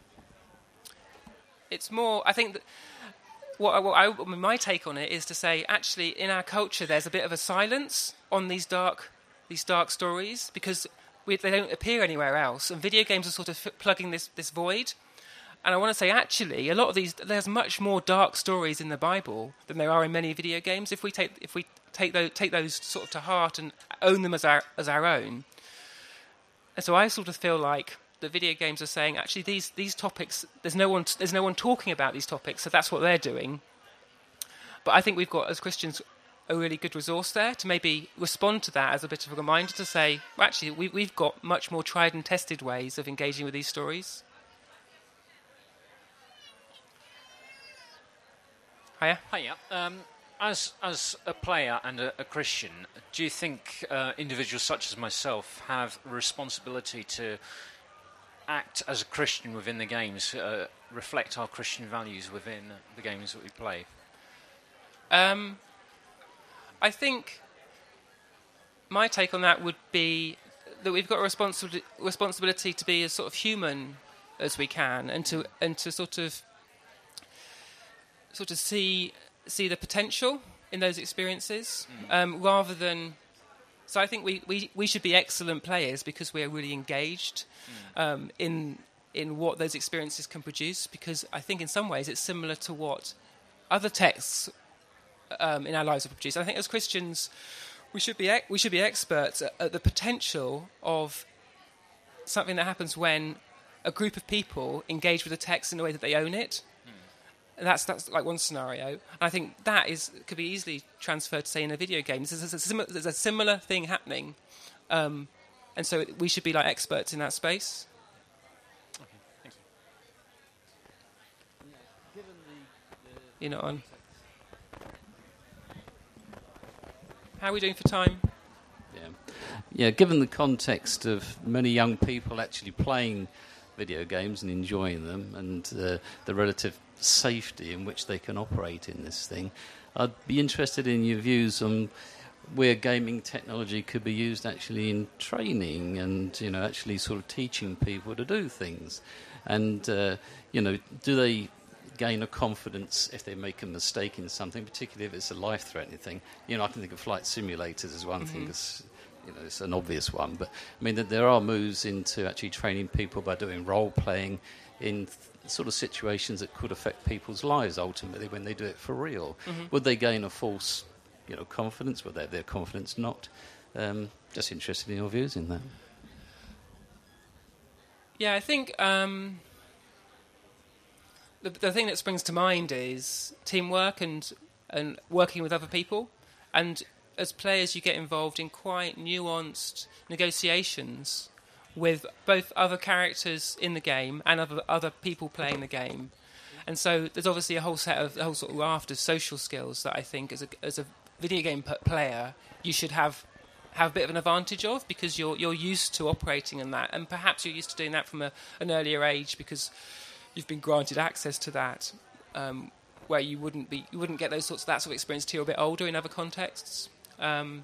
it's more. I think that what, I, what I, I mean, my take on it is to say, actually, in our culture, there's a bit of a silence on these dark, these dark stories because we, they don't appear anywhere else, and video games are sort of f- plugging this this void. And I want to say, actually, a lot of these, there's much more dark stories in the Bible than there are in many video games. If we take, if we take those, take those sort of to heart and own them as our as our own. And so I sort of feel like the video games are saying, actually, these these topics, there's no one, there's no one talking about these topics, so that's what they're doing. But I think we've got, as Christians, a really good resource there to maybe respond to that as a bit of a reminder to say, well, actually, we, we've got much more tried and tested ways of engaging with these stories. Hiya. Hiya. Um, as as a player and a, a Christian, do you think uh, individuals such as myself have a responsibility to act as a Christian within the games, uh, reflect our Christian values within the games that we play? Um, I think my take on that would be that we've got a responsi- responsibility to be as sort of human as we can, and to and to sort of sort of see see the potential in those experiences, mm. um, rather than. So I think we, we, we should be excellent players because we are really engaged mm. um, in in what those experiences can produce. Because I think in some ways it's similar to what other texts um, in our lives have produced. I think as Christians, we should be we should be experts at, at the potential of something that happens when a group of people engage with a text in a way that they own it. And that's that's like one scenario. And I think that is could be easily transferred to, say, in a video game. There's a, sim- there's a similar thing happening, um, and so we should be like experts in that space. Okay, thank you. Given the, the You're not on. How are we doing for time? Yeah, yeah. Given the context of many young people actually playing video games and enjoying them, and uh, the relative safety in which they can operate in this thing, I'd be interested in your views on where gaming technology could be used actually in training and, you know, actually sort of teaching people to do things. And, uh, you know, do they gain a confidence if they make a mistake in something, particularly if it's a life-threatening thing? You know, I can think of flight simulators as one mm-hmm. thing, because, you know, it's an obvious one. But, I mean, that there are moves into actually training people by doing role-playing in th- sort of situations that could affect people's lives ultimately when they do it for real. Mm-hmm. Would they gain a false, you know, confidence? Would they have their confidence not? Um, just interested in your views in that. Yeah, I think um, the, the thing that springs to mind is teamwork and and working with other people. And as players, you get involved in quite nuanced negotiations with both other characters in the game and other other people playing the game. And so there's obviously a whole set of a whole sort of raft of social skills that I think as a as a video game p- player you should have have a bit of an advantage of, because you're you're used to operating in that, and perhaps you're used to doing that from a, an earlier age because you've been granted access to that, um, where you wouldn't be you wouldn't get those sorts of that sort of experience till you're a bit older in other contexts. Um,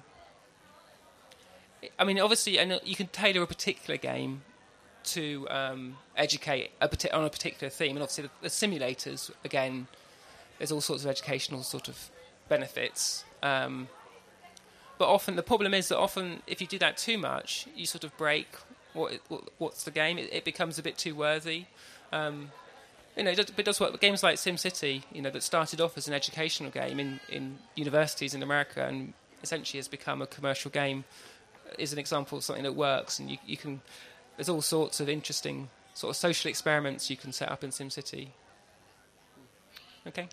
I mean, obviously, and you can tailor a particular game to um, educate a parti- on a particular theme, and obviously the, the simulators, again, there's all sorts of educational sort of benefits. Um, but often the problem is that often if you do that too much, you sort of break what, it, what what's the game. It, it becomes a bit too worthy. Um, you know, it does, it does work. Games like SimCity, you know, that started off as an educational game in, in universities in America and essentially has become a commercial game, is an example of something that works, and you, you can. There's all sorts of interesting sort of social experiments you can set up in SimCity. Okay.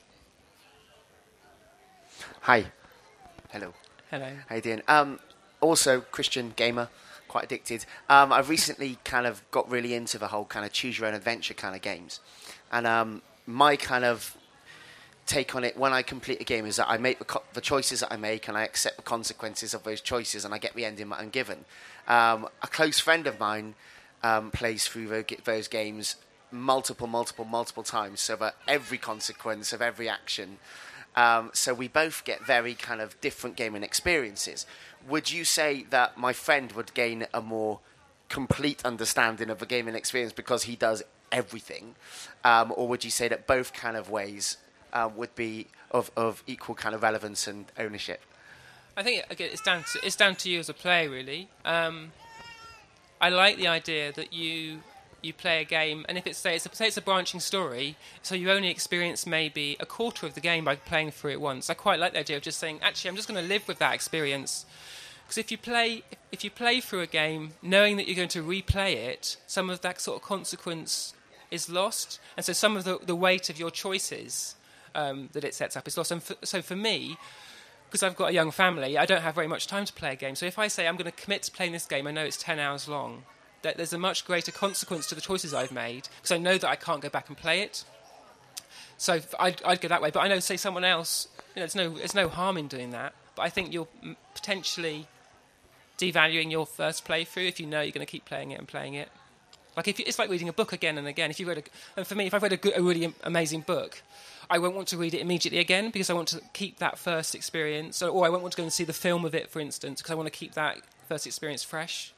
Hi. Hello. Hello. How you doing? Um, also, Christian gamer, quite addicted. Um, I've recently kind of got really into the whole kind of choose your own adventure kind of games, and um, my kind of take on it when I complete a game is that I make the, co- the choices that I make, and I accept the consequences of those choices, and I get the ending that I'm given. Um, a close friend of mine um, plays through those, those games multiple, multiple, multiple times, so that every consequence of every action. Um, so we both get very kind of different gaming experiences. Would you say that my friend would gain a more complete understanding of the gaming experience because he does everything, um, or would you say that both kind of ways Uh, would be of, of equal kind of relevance and ownership? I think again it's down to it's down to you as a player, really. Um, I like the idea that you you play a game, and if it's say it's a, say it's a branching story, so you only experience maybe a quarter of the game by playing through it once. I quite like the idea of just saying, actually, I'm just going to live with that experience. Because if you play if you play through a game knowing that you're going to replay it, some of that sort of consequence is lost, and so some of the, the weight of your choices Um, that it sets up is lost. And for, so for me, because I've got a young family, I don't have very much time to play a game. So if I say I'm going to commit to playing this game, I know it's ten hours long, that there's a much greater consequence to the choices I've made, because I know that I can't go back and play it. So I'd, I'd go that way. But I know, say, someone else, you know, there's no, there's no harm in doing that. But I think you're potentially devaluing your first playthrough if you know you're going to keep playing it and playing it. Like if you, it's like reading a book again and again. If you read, a, and for me, if I've read a, good, a really amazing book, I won't want to read it immediately again because I want to keep that first experience, or, or I won't want to go and see the film of it, for instance, because I want to keep that first experience fresh.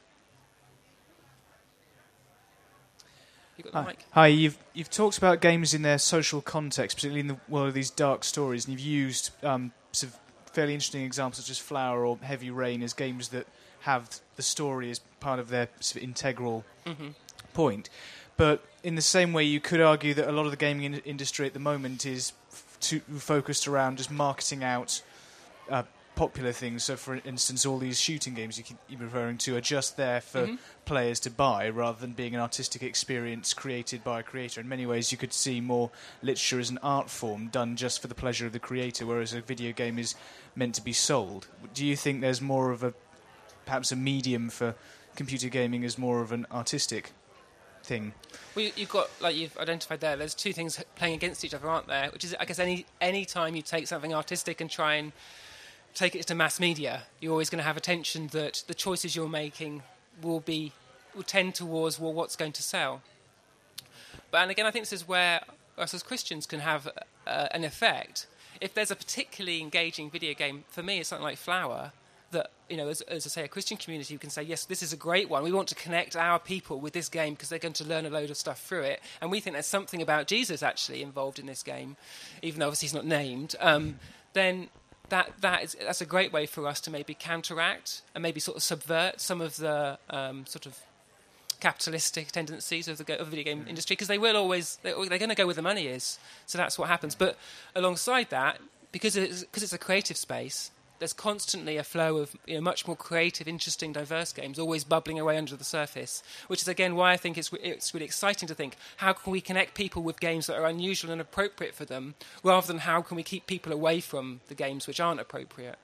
You got the Hi. mic? Hi, you've you've talked about games in their social context, particularly in the world of these dark stories, and you've used um, sort of fairly interesting examples such as Flower or Heavy Rain as games that have the story as part of their sort of integral Mm-hmm. point. But in the same way, you could argue that a lot of the gaming in- industry at the moment is f- too focused around just marketing out uh, popular things. So, for instance, all these shooting games you keep referring to are just there for Mhm. players to buy, rather than being an artistic experience created by a creator. In many ways, you could see more literature as an art form done just for the pleasure of the creator, whereas a video game is meant to be sold. Do you think there's more of a, perhaps a medium for computer gaming as more of an artistic thing? Well, you've got, like you've identified there, there's two things playing against each other, aren't there? Which is, I guess, any any time you take something artistic and try and take it to mass media, you're always going to have a tension that the choices you're making will be will tend towards, well, what's going to sell. But and again, I think this is where us as Christians can have uh, an effect. If there's a particularly engaging video game, for me, it's something like Flower. That, you know, as, as I say, a Christian community, you can say, yes, this is a great one. We want to connect our people with this game because they're going to learn a load of stuff through it. And we think there's something about Jesus actually involved in this game, even though obviously he's not named. Um, then that that is that's a great way for us to maybe counteract and maybe sort of subvert some of the um, sort of capitalistic tendencies of the, of the video game industry, because they will always they're, they're going to go where the money is. So that's what happens. But alongside that, because it's, because it's a creative space, there's constantly a flow of, you know, much more creative, interesting, diverse games always bubbling away under the surface, which is, again, why I think it's, re- it's really exciting to think, how can we connect people with games that are unusual and appropriate for them, rather than how can we keep people away from the games which aren't appropriate.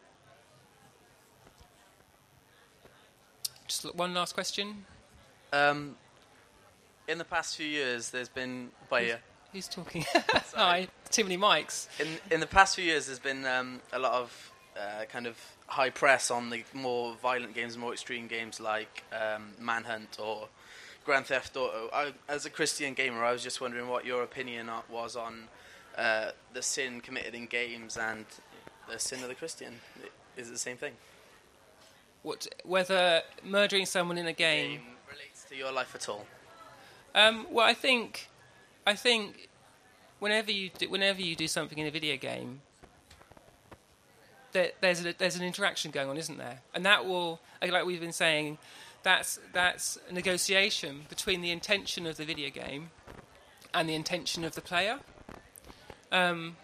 Just one last question. Um, in the past few years, there's been... By, uh, Who's talking? Hi, too many mics. In in the past few years, there's been um, a lot of uh, kind of high press on the more violent games, more extreme games like um, Manhunt or Grand Theft Auto. I, as a Christian gamer, I was just wondering what your opinion was on uh, the sin committed in games and the sin of the Christian. Is it the same thing? What, whether murdering someone in a game, game relates to your life at all? Um, well, I think, I think, whenever you do, whenever you do something in a video game, there, there's a, there's an interaction going on, isn't there? And that will, like we've been saying, that's that's a negotiation between the intention of the video game and the intention of the player. Um,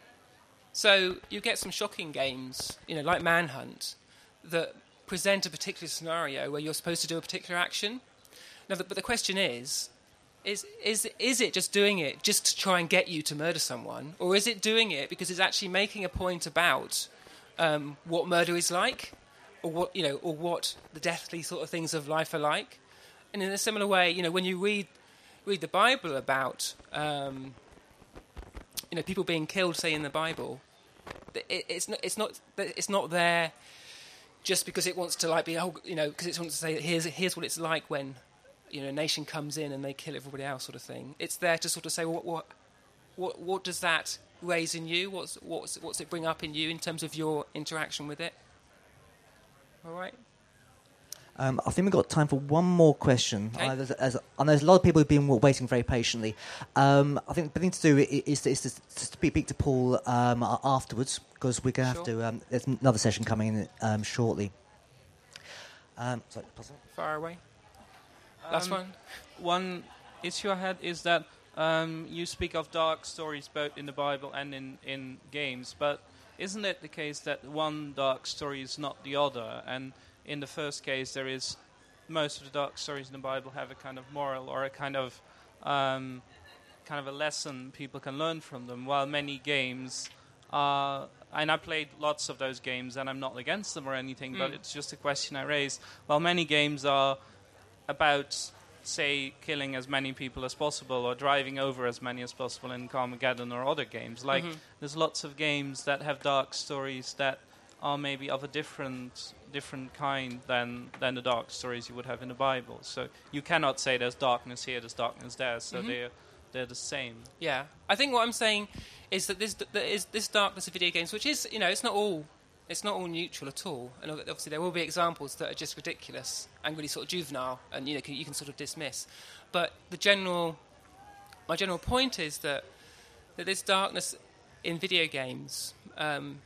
so you get some shocking games, you know, like Manhunt, that present a particular scenario where you're supposed to do a particular action. Now, the, but the question is, is is is it just doing it just to try and get you to murder someone, or is it doing it because it's actually making a point about um, what murder is like, or what you know, or what the deathly sort of things of life are like? And in a similar way, you know, when you read read the Bible about um, you know people being killed, say in the Bible, it, it's not it's not it's not there just because it wants to like be oh you know because it wants to say here's here's what it's like when you know a nation comes in and they kill everybody else, sort of thing. It's there to sort of say well, what what what what does that raise in you? What's what's what's it bring up in you in terms of your interaction with it? All right. Um, I think we've got time for one more question. Okay. Uh, there's, there's, and there's a lot of people who've been waiting very patiently. Um, I think the thing to do is to, is to, to speak to Paul um, afterwards, because we're going to Sure. have to... Um, there's another session coming in um, shortly. Um, sorry, possible? Far away. Last Um, one. One issue I had is that um, you speak of dark stories both in the Bible and in, in games, but isn't it the case that one dark story is not the other? And in the first case, there is most of the dark stories in the Bible have a kind of moral or a kind of um, kind of a lesson people can learn from them, while many games are... And I played lots of those games, and I'm not against them or anything, but Mm. it's just a question I raised. While many games are about, say, killing as many people as possible or driving over as many as possible in Carmageddon or other games. Like, Mhm. there's lots of games that have dark stories that are maybe of a different different kind than, than the dark stories you would have in the Bible. So you cannot say there's darkness here, there's darkness there, so Mhm. they're, they're the same. Yeah, I think what I'm saying is that this there is this darkness of video games, which is you know it's not all it's not all neutral at all, and obviously there will be examples that are just ridiculous and really sort of juvenile, and you know can, you can sort of dismiss. But the general my general point is that that this darkness in video games um,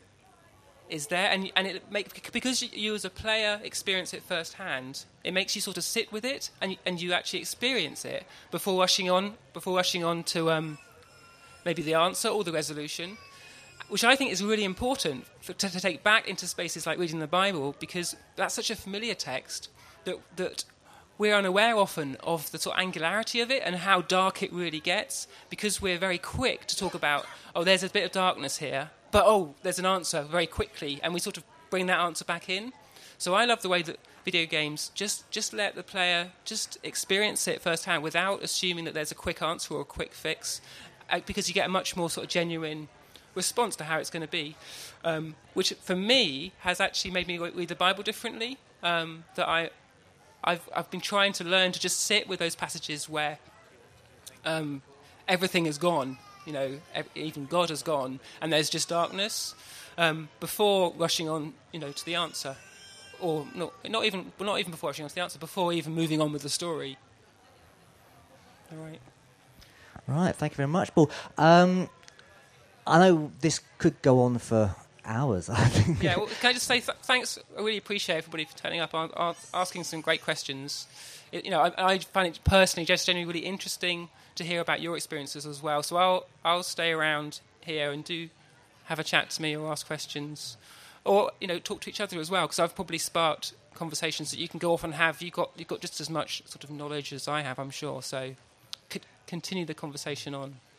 is there, and and it make because you, you as a player experience it firsthand. It makes you sort of sit with it, and and you actually experience it before rushing on before rushing on to um, maybe the answer or the resolution, which I think is really important for, to, to take back into spaces like reading the Bible, because that's such a familiar text that that we're unaware often of the sort of angularity of it and how dark it really gets, because we're very quick to talk about, oh, there's a bit of darkness here, but oh, there's an answer very quickly, and we sort of bring that answer back in. So I love the way that video games just, just let the player just experience it firsthand without assuming that there's a quick answer or a quick fix, uh, because you get a much more sort of genuine response to how it's going to be, um, which for me has actually made me read the Bible differently. Um, that I, I've I've been trying to learn to just sit with those passages where um, everything is gone, you know, ev- even God has gone, and there's just darkness, um, before rushing on, you know, to the answer, or not not even not even before rushing on to the answer, before even moving on with the story. All right. Right, thank you very much, Paul. Um, I know this could go on for hours, I think. Yeah, well, can I just say th- thanks? I really appreciate everybody for turning up and a- asking some great questions. It, you know, I, I find it personally just genuinely really interesting to hear about your experiences as well. So I'll I'll stay around here and do have a chat to me or ask questions, or you know, talk to each other as well, because I've probably sparked conversations that you can go off and have. You got you've got just as much sort of knowledge as I have, I'm sure. So could continue the conversation on.